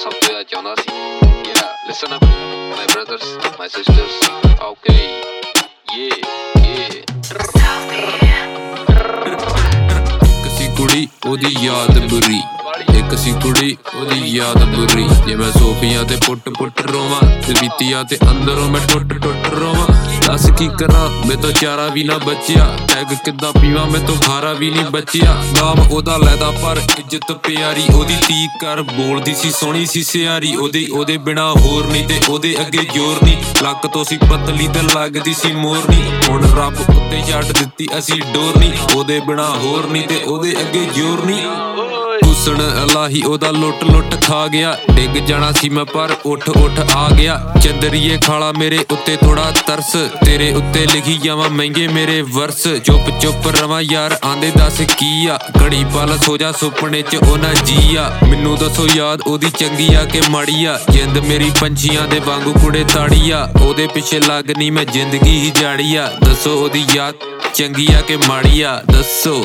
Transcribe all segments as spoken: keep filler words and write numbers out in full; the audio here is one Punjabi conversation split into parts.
ਸਭ ਤੋਂ ਜ਼ਿਆਦਾ ਚਾਹੁੰਦਾ ਸੀ। Yeah, listen up, my brothers, my sisters, okay, yeah, yeah. ਇੱਕ ਸੀ ਕੁੜੀ ਉਹਦੀ ਯਾਦ ਬੁਰੀ, ਇੱਕ ਸੀ ਕੁੜੀ ਉਹਦੀ ਯਾਦ ਬੁਰੀ। ਜੇ ਮੈਂ ਸੋਫੀਆਂ ਤੇ ਪੁੱਟ ਪੁੱਟ ਰੋਵਾਂ ਤੇ ਬੀਤੀਆਂ ਤੇ ਅੰਦਰੋਂ ਮੈਂ ਟੁੱਟ ਟੁੱਟ ਰੋਵਾਂ। ਦੱਸ ਕੀ ਕਰਾਂ ਮੈਂ ਤੋਂ ਚਾਰਾ ਵੀ ਨਾ ਬਚਿਆ, ਟੈਗ ਕਿੱਦਾਂ ਪੀਵਾਂ ਮੈਂ ਤੋਂ ਖਾਰਾ ਵੀ ਨਹੀਂ ਬਚਿਆ। ਨਾਮ ਉਹਦਾ ਲੈਦਾ ਪਰ ਇੱਜ਼ਤ ਪਿਆਰੀ ਉਹਦੀ, ਤੀ ਕਰ ਬੋਲਦੀ ਸੀ ਸੋਹਣੀ ਸੀ ਸਿਆਰੀ ਉਹਦੀ। ਉਹਦੇ ਬਿਨਾ ਹੋਰ ਨਹੀਂ ਤੇ ਉਹਦੇ ਅੱਗੇ ਜ਼ੋਰ ਨਹੀਂ, ਲੱਕ ਤੋਂ ਸੀ ਪਤਲੀ ਤੇ ਲੱਗਦੀ ਸੀ ਮੋਰਨੀ। ਹੁਣ ਰੱਬ ਉੱਤੇ ਛੱਡ ਦਿੱਤੀ ਅਸੀਂ ਡੋਰਨੀ, ਉਹਦੇ ਬਿਨਾ ਹੋਰ ਨਹੀਂ ਤੇ ਉਹਦੇ ਅੱਗੇ ਜ਼ੋਰ ਨਹੀਂ। ਹੁਸਨ ਅਲਾਹੀ ਉਹਦਾ ਲੁੱਟ ਲੁੱਟ ਖਾ ਗਿਆ, ਡਿੱਗ ਜਾਣਾ ਸੀ ਮੈਂ ਪਰ ਉੱਠ ਉੱਠ ਆ ਗਿਆ। ਚੰਦਰੀਏ ਖਾਲਾ ਮੇਰੇ ਉੱਤੇ ਥੋੜਾ ਤਰਸ, ਤੇਰੇ ਉੱਤੇ ਲਿਖੀ ਜਾਵਾਂ ਮਹਿੰਗੇ ਮੇਰੇ ਵਰਸ। ਚੁੱਪ ਚੁੱਪ ਰਵਾਂ ਯਾਰ ਆਂਦੇ ਦੱਸ ਕੀ ਆ, ਘੜੀ ਪਲ ਸੋ ਜਾ ਸੁਪਨੇ ਚ ਉਹ ਨਾ ਜੀ ਆ। ਮੈਨੂੰ ਦੱਸੋ ਯਾਦ ਉਹਦੀ ਚੰਗੀ ਆ ਕਿ ਮਾੜੀ ਆ, ਜਿੰਦ ਮੇਰੀ ਪੰਛੀਆਂ ਦੇ ਵਾਂਗੂ ਕੁੜੇ ਤਾੜੀ ਆ। ਉਹਦੇ ਪਿੱਛੇ ਲੱਗਨੀ ਮੈਂ ਜ਼ਿੰਦਗੀ ਹੀ ਜਾੜੀ ਆ, ਦੱਸੋ ਉਹਦੀ ਯਾਦ ਚੰਗੀ ਆ ਕਿ ਮਾੜੀ ਆ, ਦੱਸੋ।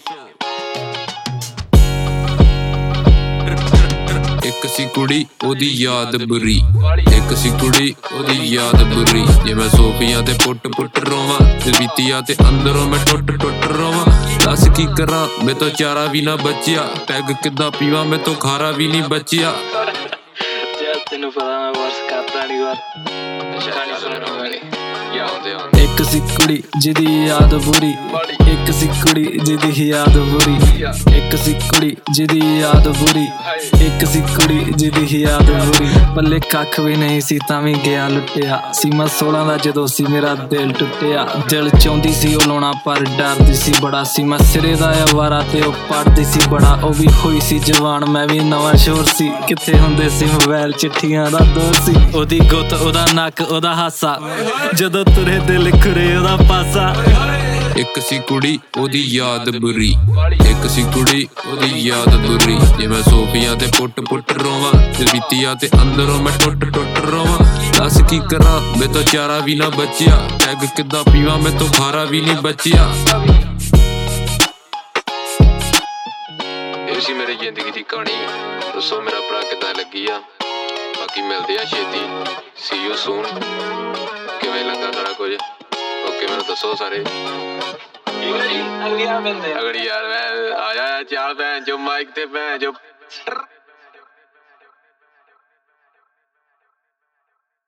ਇੱਕ ਸੀ ਕੁੜੀ ਉਹਦੀ ਯਾਦ ਬੁਰੀ, ਇੱਕ ਸੀ ਕੁੜੀ ਉਹਦੀ ਯਾਦ ਬੁਰੀ। ਜੇ ਮੈਂ ਸੋਫੀਆਂ ਤੇ ਪੁੱਟ ਪੁੱਟ ਰੋਵਾਂ ਤੇ ਬੀਤੀਆਂ ਤੇ ਅੰਦਰੋਂ ਮੈਂ ਟੁੱਟ ਟੁੱਟ ਰੋਵਾਂ। ਦੱਸ ਕੀ ਕਰਾਂ ਮੈਂ ਤੋਂ ਚਾਰਾ ਵੀ ਨਾ ਬਚਿਆ, ਪੈਗ ਕਿੱਦਾਂ ਪੀਵਾਂ ਮੈਂ ਤੋਂ ਖਾਰਾ ਵੀ ਨਹੀਂ ਬਚਿਆ। ਤੈਨੂੰ ਪਤਾ ਮੈਂ ਵਰਸ ਕਰਦਾ ਨਹੀਂ ਵਾਰ ਕਹਾਣੀ ਸੁਣਨ ਵਾਲੀ। ਇੱਕ ਸੀ ਕੁੜੀ ਜਿਹਦੀ ਯਾਦ ਬੁਰੀ, ਇੱਕ ਸੀ ਕੁੜੀ ਜਿਹਦੀ ਯਾਦ ਬੁਰੀ, ਇੱਕ ਸੀ ਕੁੜੀ ਜਿਹਦੀ ਯਾਦ ਬੁਰੀ, ਇੱਕ ਸੀ ਕੁੜੀ ਜਿਹਦੀ ਯਾਦ ਬੁਰੀ। ਪੱਲੇ ਕੱਖ ਵੀ ਨਹੀਂ ਸੀ ਤਾਂ ਵੀ ਗਿਆ ਲੁੱਟਿਆ ਸੀ ਮੈਂ ਸੋਲਾਂ ਦਾ ਜਦੋਂ ਸੀ ਮੇਰਾ ਦਿਲ ਟੁੱਟਿਆ। ਦਿਲ ਚਾਹੁੰਦੀ ਸੀ ਉਹ ਲਾਉਣਾ ਪਰ ਡਰਦੀ ਸੀ ਬੜਾ ਸੀ ਮੈਂ ਸਿਰੇ ਦਾ ਅਵਾਰਾ ਤੇ ਉਹ ਪੜਦੀ ਸੀ ਬੜਾ। ਉਹ ਵੀ ਹੋਈ ਸੀ ਜਵਾਨ ਮੈਂ ਵੀ ਨਵਾਂ ਸ਼ੋਰ ਸੀ, ਕਿੱਥੇ ਹੁੰਦੇ ਸੀ ਮੋਬਾਈਲ ਚਿੱਠੀਆਂ ਦਾ ਦੌਰ ਸੀ। ਉਹਦੀ ਗੁੱਤ ਉਹਦਾ ਨੱਕ ਉਹਦਾ ਹਾਸਾ, ਜਦੋਂ ਤੁਰੇ ਦਿਲ ਖੁਰੇ ਉਹਦਾ ਪਾਸਾ। ਇੱਕ ਸੀ ਕੁੜੀ ਉਹਦੀ ਯਾਦ ਬੁਰੀ, ਇੱਕ ਸੀ ਕੁੜੀ ਉਹਦੀ ਯਾਦ ਬੁਰੀ। ਜੇ ਮੈਂ ਸੋਫੀਆਂ ਤੇ ਪੁੱਟ ਪੁੱਟ ਰੋਵਾਂ ਤੇ ਬੀਤੀਆਂ ਤੇ ਅੰਦਰੋਂ ਮੈਂ ਟੁੱਟ ਟੁੱਟ ਰੋਵਾਂ। ਦੱਸ ਕੀ ਕਰਾਂ ਮੈਂ ਤੋਂ ਚਾਰਾ ਵੀ ਨਾ ਬਚਿਆ, ਟੈਗ ਕਿੱਦਾਂ ਪੀਵਾਂ ਮੈਂ ਤੋਂ ਖਾਰਾ ਵੀ ਨਹੀਂ ਬਚਿਆ। ਇਹ ਸੀ ਮੇਰੀ ਜ਼ਿੰਦਗੀ ਦੀ ਕਹਾਣੀ, ਦੱਸੋ ਮੇਰਾ ਭਰਾ ਕਿੱਦਾਂ ਲੱਗੀ ਆ। ਬਾਕੀ ਮਿਲਦੇ ਆ ਛੇਤੀ, ਸੀ ਯੂ ਸੂਨ। ਕਿਵੇਂ ਲੱਗਾ ਸਾਰਾ ਕੁਝ ਓਕੇ ਮੈਨੂੰ ਦੱਸੋ ਸਾਰੇ। ਅਗਲੀ ਯਾਰ ਮੈਂ ਆਇਆ ਚਾਰ ਭੈਣ ਜੋ ਮਾਈਕ ਤੇ ਭੈਣ ਜੋ